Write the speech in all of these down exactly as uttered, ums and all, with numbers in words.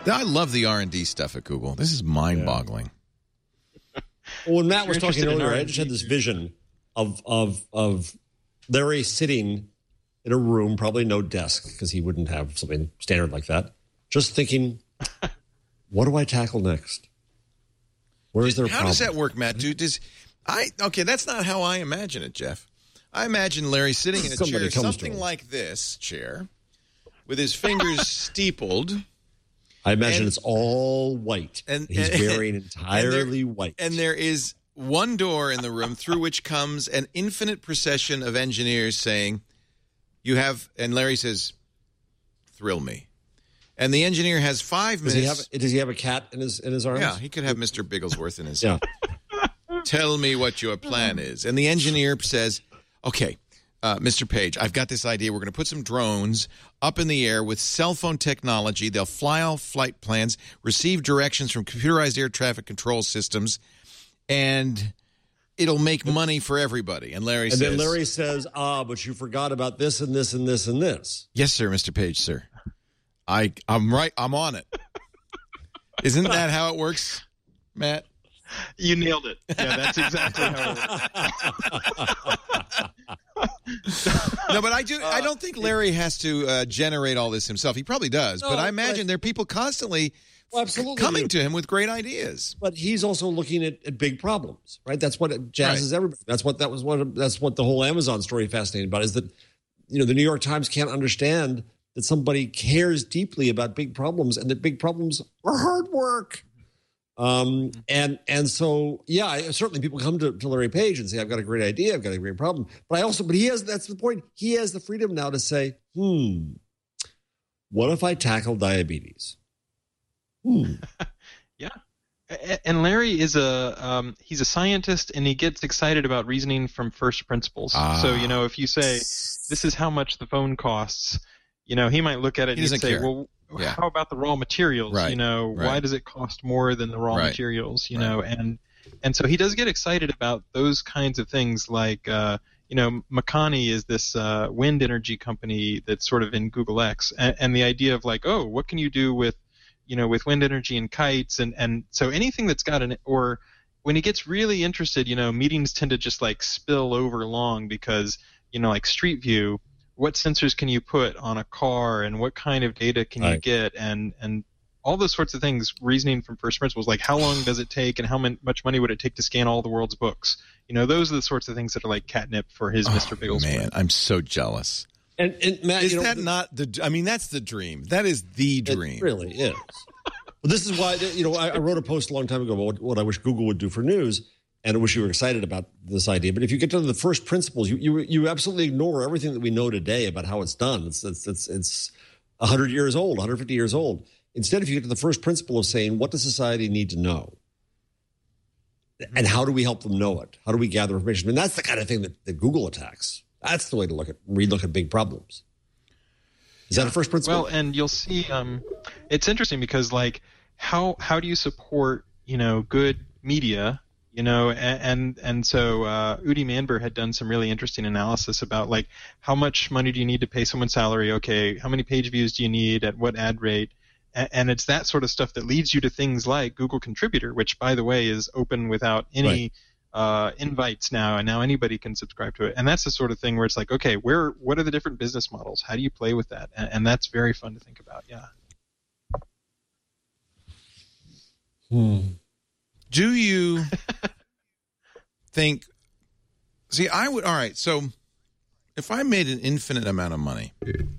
I love the R and D stuff at Google. This is mind-boggling. Yeah. Well, when Matt was talking earlier, I just had this vision of of of Larry sitting in a room, probably no desk because he wouldn't have something standard like that, just thinking, what do I tackle next? Where is there a How problem? does that work, Matt? Dude, does I okay? That's not how I imagine it, Jeff. I imagine Larry sitting in a Somebody chair, comes to something him. like this chair, with his fingers steepled. I imagine and, it's all white. And he's and, wearing entirely and there, white. And there is one door in the room through which comes an infinite procession of engineers saying, "You have," and Larry says, "Thrill me." And the engineer has five does minutes. He have, does he have a cat in his in his arms? Yeah, he could have Mister Bigglesworth in his. Yeah. Tell me what your plan is. And the engineer says, okay, uh, Mister Page, I've got this idea. We're going to put some drones up in the air with cell phone technology. They'll fly all flight plans, receive directions from computerized air traffic control systems, and it'll make money for everybody. And Larry and says... And then Larry says, ah, but you forgot about this and this and this and this. Yes, sir, Mister Page, sir. I, I'm right. I'm on it. Isn't that how it works, Matt? You nailed it. Yeah, that's exactly how it works. No, but I do. I don't think Larry has to uh, generate all this himself. He probably does, No, but I imagine but- there are people constantly Well, absolutely. coming to him with great ideas. But he's also looking at, at big problems, right? That's what jazzes Right. everybody. That's what that was what that's what the whole Amazon story fascinating about is that you know the New York Times can't understand that somebody cares deeply about big problems and that big problems are hard work. Um, and and so yeah, I, certainly people come to, to Larry Page and say, I've got a great idea, I've got a great problem. But I also, but he has that's the point. He has the freedom now to say, hmm, what if I tackle diabetes? Hmm. Yeah. A- And Larry is a um, he's a scientist, and he gets excited about reasoning from first principles. Ah. So, you know, if you say, this is how much the phone costs, you know, he might look at it He and doesn't say, care. well, Yeah. how about the raw materials? Right. You know, Right. why does it cost more than the raw Right. materials? You Right. know, and and so he does get excited about those kinds of things, like uh, you know, Makani is this uh, wind energy company that's sort of in Google X, and, and the idea of like, oh, what can you do with you know, with wind energy and kites, and, and so anything that's got an, or when he gets really interested, you know, meetings tend to just like spill over long because, you know, like Street View, what sensors can you put on a car and what kind of data can you Right. get, and, and all those sorts of things, reasoning from first principles, like how long does it take and how mon- much money would it take to scan all the world's books? You know, those are the sorts of things that are like catnip for his Mister Bigglesworth. Man, I'm so jealous. And, and Matt, Is you know, that not the? I mean, that's the dream. That is the dream. It really is. Well, this is why, you know, I, I wrote a post a long time ago about what, what I wish Google would do for news, and I wish you were excited about this idea. But if you get to the first principles, you you, you absolutely ignore everything that we know today about how it's done. It's it's it's, it's one hundred years old, one hundred fifty years old. Instead, if you get to the first principle of saying, what does society need to know? And how do we help them know it? How do we gather information? I mean, that's the kind of thing that, that Google attacks. That's the way to look at relook at big problems. Is that a first principle? Well, and you'll see. Um, it's interesting because, like, how how do you support you know good media? You know, and and, and so uh, Udi Manber had done some really interesting analysis about like how much money do you need to pay someone's salary? Okay, how many page views do you need at what ad rate? And, and it's that sort of stuff that leads you to things like Google Contributor, which, by the way, is open without any. Right. Uh, invites now, and now anybody can subscribe to it. And that's the sort of thing where it's like, okay, where, what are the different business models? How do you play with that? And, and that's very fun to think about. Yeah. Hmm. Do you think? See, I would. All right. So, if I made an infinite amount of money,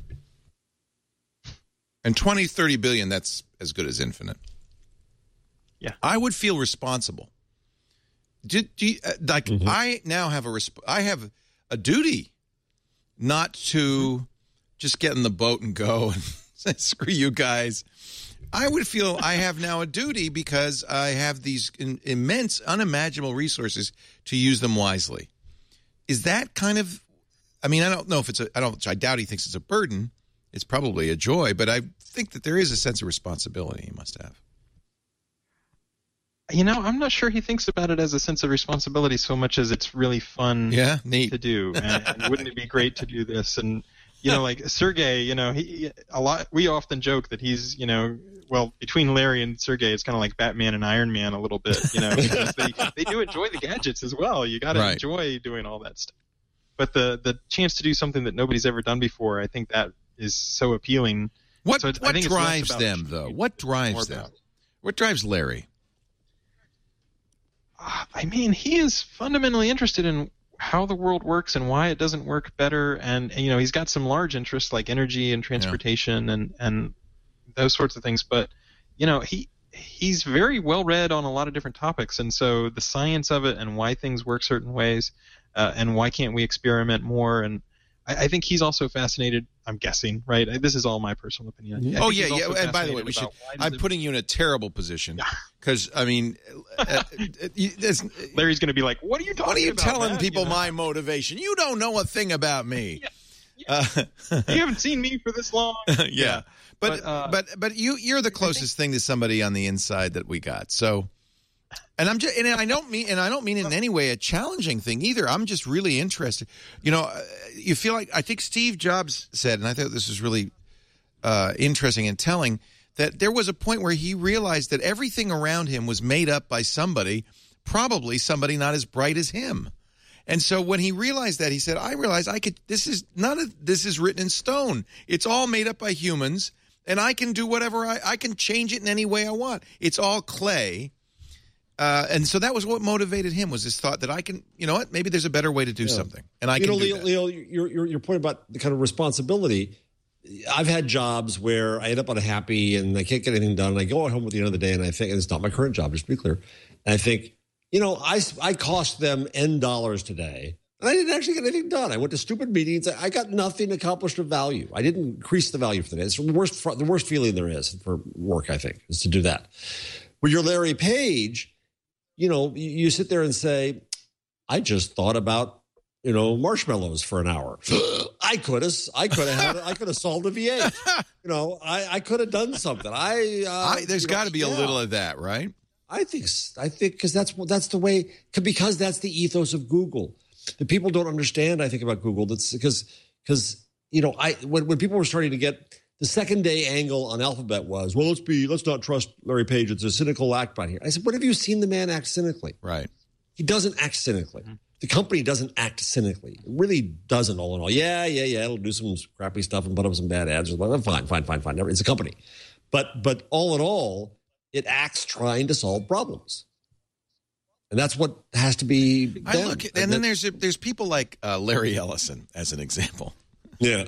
and twenty, thirty billion, that's as good as infinite. Yeah. I would feel responsible. Do, do you, uh, like Mm-hmm. I now have a resp- I have a duty not to just get in the boat and go and say, screw you guys. I would feel I have now a duty because I have these in, immense, unimaginable resources to use them wisely. Is that kind of? I mean, I don't know if it's a. I don't. I doubt he thinks it's a burden. It's probably a joy, but I think that there is a sense of responsibility he must have. You know, I'm not sure he thinks about it as a sense of responsibility so much as it's really fun Yeah, neat to do. And, and wouldn't it be great to do this? And, you know, like Sergey, you know, he a lot. We often joke that he's, you know, well, between Larry and Sergey, it's kind of like Batman and Iron Man a little bit, you know, because they, they do enjoy the gadgets as well. You got to Right. enjoy doing all that stuff. But the, the chance to do something that nobody's ever done before, I think that is so appealing. What, So it's- I what think it's less drives about them, the though? tribute, What more drives them? about- What drives Larry? Uh, I mean, he is fundamentally interested in how the world works and why it doesn't work better. And, and you know, he's got some large interests like energy and transportation yeah. and, and those sorts of things. But, you know, he he's very well read on a lot of different topics. And so the science of it and why things work certain ways uh, and why can't we experiment more. And I, I think he's also fascinated, I'm guessing, right? This is all my personal opinion. I Oh, think yeah, he's yeah. also And by the way, we should. fascinated about why I'm does it- putting you in a terrible position because, I mean, uh, it's, Larry's going to be like, what are you talking about? what are you about, telling man?" people You know? my motivation? You don't know a thing about me. Yeah. Uh, You haven't seen me for this long. yeah. But But, uh, but but you you're the closest thing to somebody on the inside that we got. So, and I'm just and I don't mean and I don't mean it in any way a challenging thing either. I'm just really interested. You know, uh, you feel like I think Steve Jobs said, and I thought this was really uh, interesting and telling, that there was a point where he realized that everything around him was made up by somebody, probably somebody not as bright as him. And so when he realized that, he said, I realized I could, this is, none of this is written in stone. It's all made up by humans, and I can do whatever I, I can change it in any way I want. It's all clay. Uh, and so that was what motivated him, was this thought that I can, you know what, maybe there's a better way to do Yeah. something. And I you can know, do Leo, that. Leo, your, your, your point about the kind of responsibility. I've had jobs where I end up unhappy and I can't get anything done. And I go home at the end of the day and I think, and it's not my current job, just to be clear. And I think, you know, I, I cost them N dollars today. And I didn't actually get anything done. I went to stupid meetings. I got nothing accomplished of value. I didn't increase the value for the day. It's the worst, the worst feeling there is for work, I think, is to do that. When you're Larry Page, you know, you, you sit there and say, I just thought about, you know, marshmallows for an hour. I could have, I could have had, I could have solved a V eight. You know, I, I could have done something. I, uh, I there's you know, got to be a yeah. little of that, right? I think, I think, because that's that's the way, because that's the ethos of Google. The people don't understand, I think, about Google. That's because, because you know, I when when people were starting to get the second day angle on Alphabet was, well, let's be, let's not trust Larry Page. It's a cynical act by here. I said, what have you seen the man act cynically? Right. He doesn't act cynically. The company doesn't act cynically. It really doesn't, all in all. Yeah, yeah, yeah. It'll do some crappy stuff and put up some bad ads. Fine, fine, fine, fine. It's a company. But but all in all, it acts trying to solve problems. And that's what has to be done. I look at, and then there's there's people like uh, Larry Ellison, as an example. Yeah.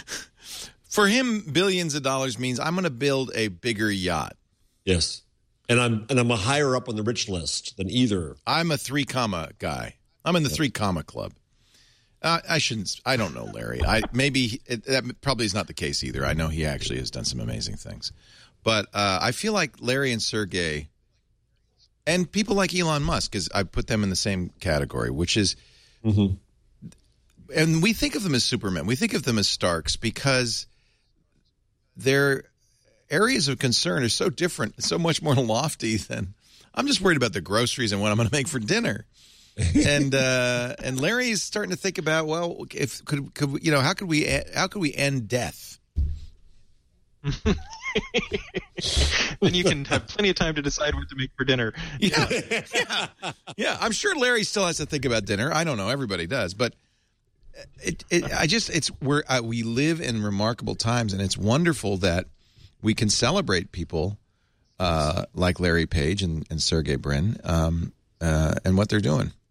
For him, billions of dollars means I'm going to build a bigger yacht. Yes. And I'm and I'm a higher up on the rich list than either. I'm a three comma guy. I'm in the three comma club. Uh, I shouldn't. I don't know Larry. I maybe it, that probably is not the case either. I know he actually has done some amazing things, but uh, I feel like Larry and Sergey, and people like Elon Musk, because I put them in the same category, which is, Mm-hmm. and we think of them as Supermen. We think of them as Starks because their areas of concern are so different, so much more lofty than. I'm just worried about the groceries and what I'm going to make for dinner. and uh, and Larry's starting to think about, well, if could could you know how could we how could we end death? Then you can have plenty of time to decide what to make for dinner. Yeah, yeah, yeah. I'm sure Larry still has to think about dinner. I don't know. Everybody does, but it, it I just it's we're uh, we live in remarkable times, and it's wonderful that we can celebrate people uh, like Larry Page and, and Sergey Brin um, uh, and what they're doing.